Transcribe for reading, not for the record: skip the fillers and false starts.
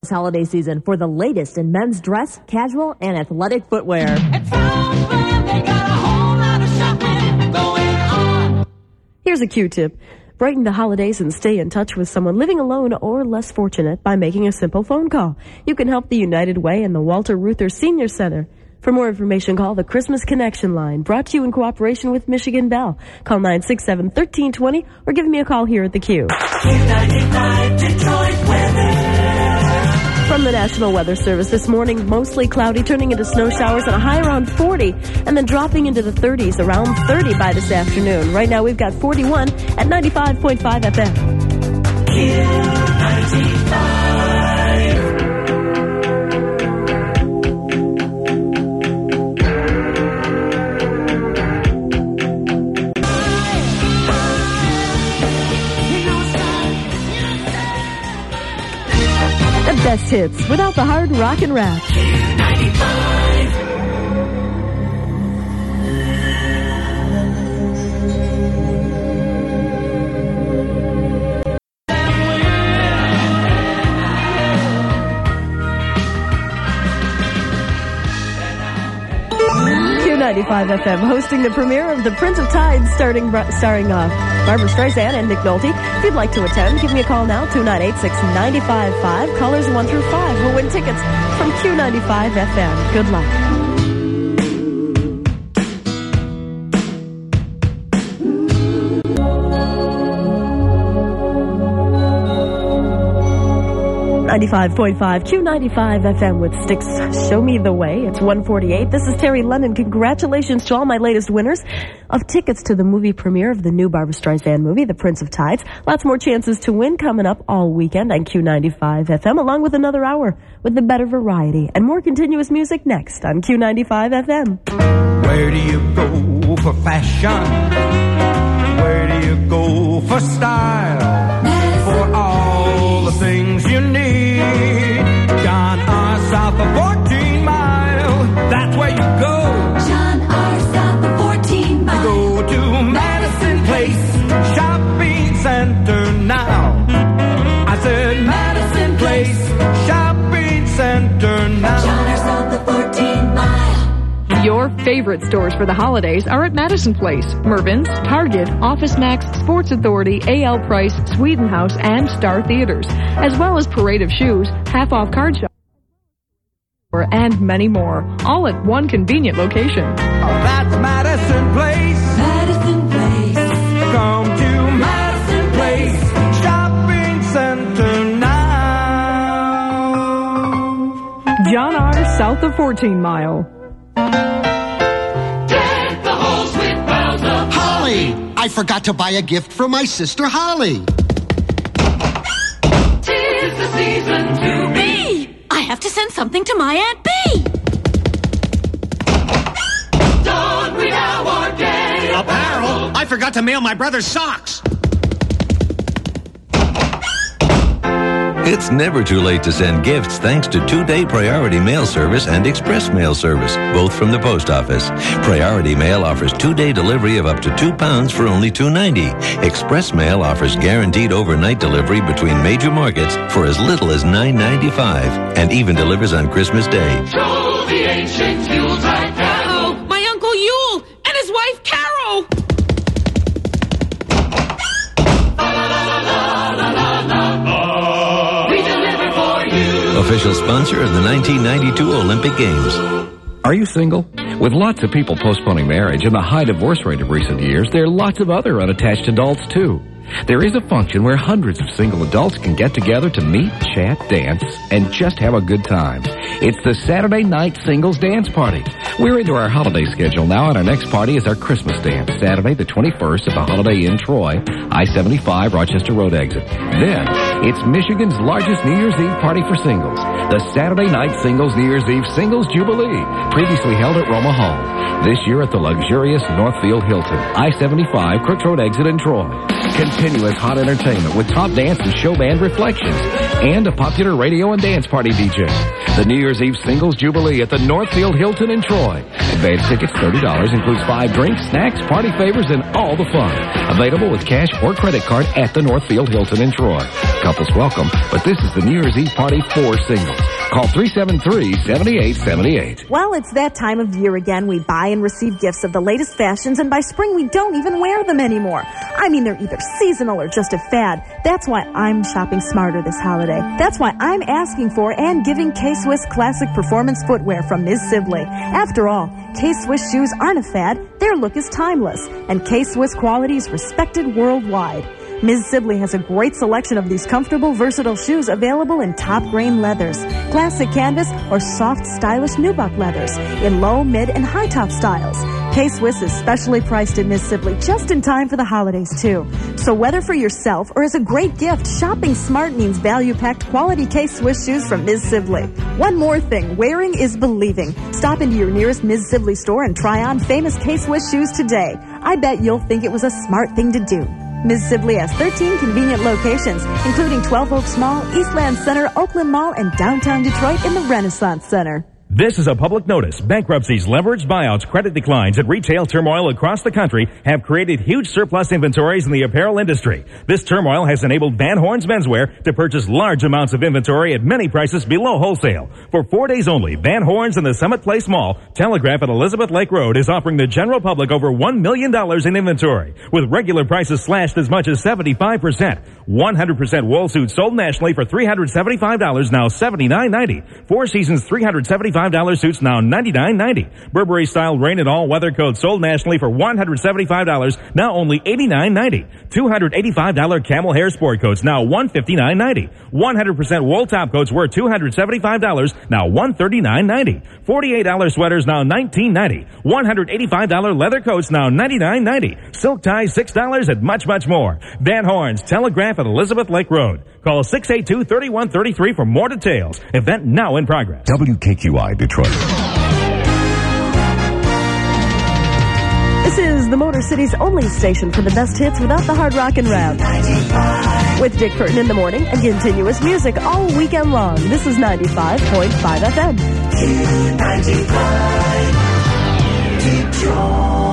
holiday season for the latest in men's dress, casual, and athletic footwear. It sounds like they got a whole lot of shopping going on. Here's a Q-tip. Brighten the holidays and stay in touch with someone living alone or less fortunate by making a simple phone call. You can help the United Way and the Walter Reuther Senior Center. For more information, call the Christmas Connection line, brought to you in cooperation with Michigan Bell. Call 967-1320 or give me a call here at the Q. Q95 Detroit weather. From the National Weather Service this morning, mostly cloudy, turning into snow showers and a high around 40, and then dropping into the 30s, around 30 by this afternoon. Right now we've got 41 at 95.5 FM. Q95. Best hits without the hard rock and rap. Q95 FM hosting the premiere of The Prince of Tides, starring Barbra Streisand and Nick Nolte. If you'd like to attend, give me a call now, 298-695-5. Callers 1 through 5 will win tickets from Q95 FM. Good luck. .5 Q95 FM with Styx, Show Me the Way. It's 1:48. This is Terry Lennon. Congratulations to all my latest winners of tickets to the movie premiere of the new Barbra Streisand movie, The Prince of Tides. Lots more chances to win coming up all weekend on Q95 FM, along with another hour with the better variety and more continuous music next on Q95 FM. Where do you go for fashion? Where do you go for style? For all the things you need. John R. South of 14 Mile. That's where you go. John R. South of 14 Mile. Go to Madison Place Shopping Center now. I said Madison Place Shopping Center now. John R. South of 14 Mile. Your favorite stores for the holidays are at Madison Place, Mervyn's, Target, Office Max, Sports Authority, A.L. Price, Sweden House, and Star Theaters, as well as Parade of Shoes, half-off card shop, and many more, all at one convenient location. Oh, that's Madison Place. Madison Place. Come to Madison Place Shopping Center now. John R. South of 14 Mile. Holly! I forgot to buy a gift for my sister Holly. 'Tis the season to be. I have to send something to my Aunt Bee. Don't we have our day Apparel? I forgot to mail my brother's socks. It's never too late to send gifts thanks to 2-day Priority Mail Service and Express Mail Service, both from the post office. Priority Mail offers 2-day delivery of up to 2 pounds for only $2.90. Express Mail offers guaranteed overnight delivery between major markets for as little as $9.95 and even delivers on Christmas Day. Show the ancient Yuletide carol. My Uncle Yule and his wife Carol! Official sponsor of the 1992 Olympic Games. Are you single? With lots of people postponing marriage and the high divorce rate of recent years, there are lots of other unattached adults too. There is a function where hundreds of single adults can get together to meet, chat, dance, and just have a good time. It's the Saturday Night Singles Dance Party. We're into our holiday schedule now, and our next party is our Christmas dance, Saturday the 21st at the Holiday Inn Troy, I-75 Rochester Road exit. Then, it's Michigan's largest New Year's Eve party for singles, the Saturday Night Singles New Year's Eve Singles Jubilee, previously held at Roma Hall. This year at the luxurious Northfield Hilton, I-75 Crooks Road exit in Troy. Continuous hot entertainment with top dance and show band Reflections and a popular radio and dance party DJ. The New Year's Eve Singles Jubilee at the Northfield Hilton in Troy. Advance tickets, $30. Includes 5 drinks, snacks, party favors, and all the fun. Available with cash or credit card at the Northfield Hilton in Troy. Couples welcome, but this is the New Year's Eve party for singles. Call 373-7878. Well, it's that time of year again. We buy and receive gifts of the latest fashions, and by spring we don't even wear them anymore. I mean, they're either seasonal or just a fad. That's why I'm shopping smarter this holiday. That's why I'm asking for and giving K-Swiss Classic Performance Footwear from Ms. Sibley. After all, K-Swiss shoes aren't a fad. Their look is timeless, and K-Swiss quality is respected worldwide. Ms. Sibley has a great selection of these comfortable, versatile shoes available in top grain leathers, classic canvas, or soft, stylish nubuck leathers in low, mid, and high top styles. K-Swiss is specially priced at Ms. Sibley just in time for the holidays, too. So whether for yourself or as a great gift, shopping smart means value-packed quality K-Swiss shoes from Ms. Sibley. One more thing, wearing is believing. Stop into your nearest Ms. Sibley store and try on famous K-Swiss shoes today. I bet you'll think it was a smart thing to do. Ms. Sibley has 13 convenient locations, including 12 Oaks Mall, Eastland Center, Oakland Mall, and downtown Detroit in the Renaissance Center. This is a public notice. Bankruptcies, leveraged buyouts, credit declines, and retail turmoil across the country have created huge surplus inventories in the apparel industry. This turmoil has enabled Van Horn's Menswear to purchase large amounts of inventory at many prices below wholesale. For 4 days only, Van Horn's in the Summit Place Mall, Telegraph at Elizabeth Lake Road, is offering the general public over $1 million in inventory, with regular prices slashed as much as 75%. 100% wool suits sold nationally for $375, now $79.90. Four Seasons $375 suits, now $99.90. Burberry style rain and all weather coats sold nationally for $175, now only $89.90. $285 camel hair sport coats, now $159.90. 100% wool top coats worth $275, now $139.90. $48 sweaters, now $19.90. $185 leather coats, now $99.90. Silk ties, $6, and much, much more. Van Horn's, Telegraph at Elizabeth Lake Road. Call 682-3133 for more details. Event now in progress. WKQI Detroit. This is the Motor City's only station for the best hits without the hard rock and rap. With Dick Curtin in the morning and continuous music all weekend long. This is 95.5 FM. 95 Detroit.